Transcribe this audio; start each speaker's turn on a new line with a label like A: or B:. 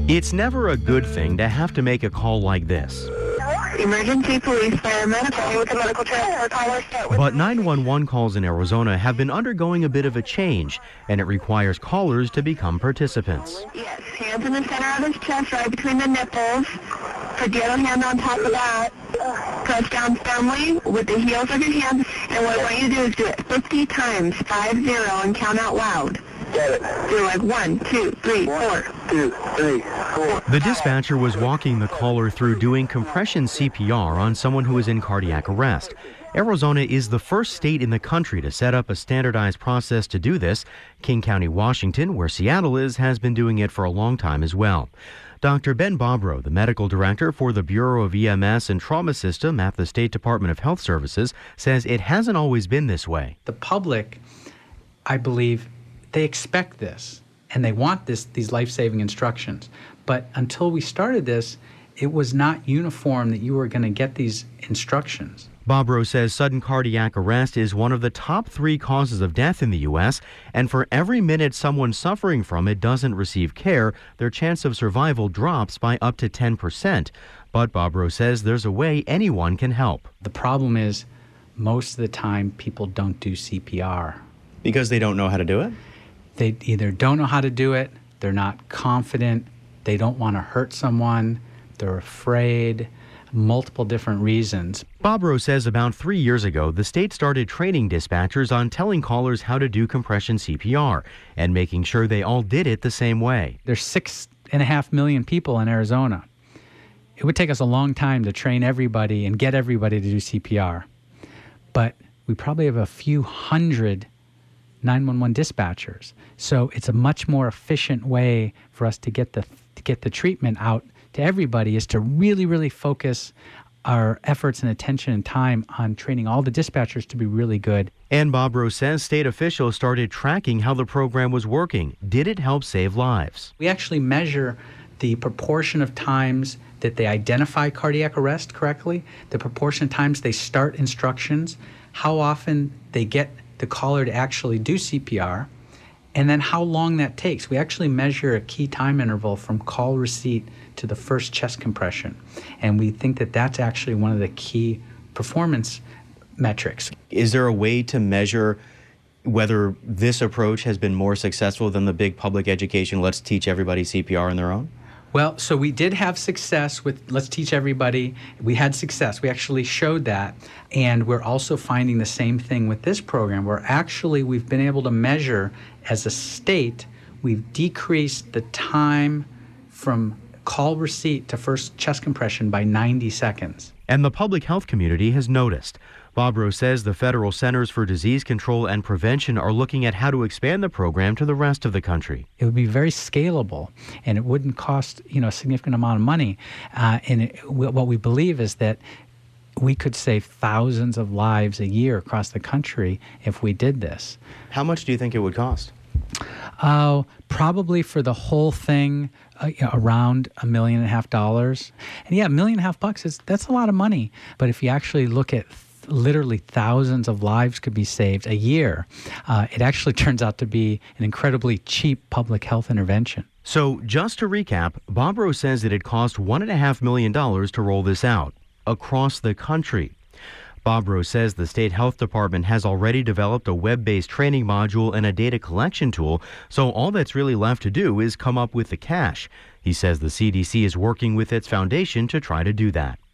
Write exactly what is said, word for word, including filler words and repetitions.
A: It's never a good thing to have to make a call like this.
B: Emergency, police, fire, medical, with the medical check.
A: But nine one one calls in Arizona have been undergoing a bit of a change, and it requires callers to become participants.
B: Yes, hands in the center of his chest, right between the nipples. Put the other hand on top of that. Press down firmly with the heels of your hands, and what I want you to do is do it fifty times, five zero, and count out loud.
C: Get it.
B: Do like one, two, three, four.
C: Two, three, four.
A: The dispatcher was walking the caller through doing compression C P R on someone who is in cardiac arrest. Arizona is the first state in the country to set up a standardized process to do this. King County, Washington, where Seattle is, has been doing it for a long time as well. Doctor Ben Bobrow, the medical director for the Bureau of E M S and Trauma System at the State Department of Health Services, says it hasn't always been this way.
D: The public, I believe, they expect this and they want this these life-saving instructions. But until we started this, it was not uniform that you were going to get these instructions.
A: Bobrow says sudden cardiac arrest is one of the top three causes of death in the U S, and for every minute someone suffering from it doesn't receive care, their chance of survival drops by up to ten percent. But Bobrow says there's a way anyone can help.
D: The problem is most of the time people don't do C P R.
A: Because they don't know how to do it?
D: They either don't know how to do it, they're not confident, they don't want to hurt someone, they're afraid. Multiple different reasons.
A: Bobrow says about three years ago, the state started training dispatchers on telling callers how to do compression C P R and making sure they all did it the same way.
D: There's six and a half million people in Arizona. It would take us a long time to train everybody and get everybody to do C P R. But we probably have a few hundred nine one one dispatchers. So it's a much more efficient way for us to get the to get the treatment out to everybody, is to really, really focus our efforts and attention and time on training all the dispatchers to be really good.
A: And Bobrow says state officials started tracking how the program was working. Did it help save lives?
D: We actually measure the proportion of times that they identify cardiac arrest correctly, the proportion of times they start instructions, how often they get the caller to actually do C P R, and then how long that takes. We actually measure a key time interval from call receipt to the first chest compression. And we think that that's actually one of the key performance metrics.
A: Is there a way to measure whether this approach has been more successful than the big public education, let's teach everybody C P R on their own?
D: Well, so we did have success with Let's Teach Everybody. We had success. We actually showed that. And we're also finding the same thing with this program, where actually we've been able to measure as a state, we've decreased the time from call receipt to first chest compression by ninety seconds.
A: And the public health community has noticed. Bobrow says the Federal Centers for Disease Control and Prevention are looking at how to expand the program to the rest of the country.
D: It would be very scalable, and it wouldn't cost, you know, a significant amount of money. Uh, and it, what we believe is that we could save thousands of lives a year across the country if we did this.
A: How much do you think it would cost?
D: Oh, uh, probably for the whole thing, uh, you know, around a million and a half dollars. And yeah, a million and a half bucks is that's a lot of money. But if you actually look at th- literally thousands of lives could be saved a year, uh, it actually turns out to be an incredibly cheap public health intervention.
A: So just to recap, Bobrow says that it cost one and a half million dollars to roll this out across the country. Bobrow says the state health department has already developed a web-based training module and a data collection tool, so all that's really left to do is come up with the cash. He says the C D C is working with its foundation to try to do that.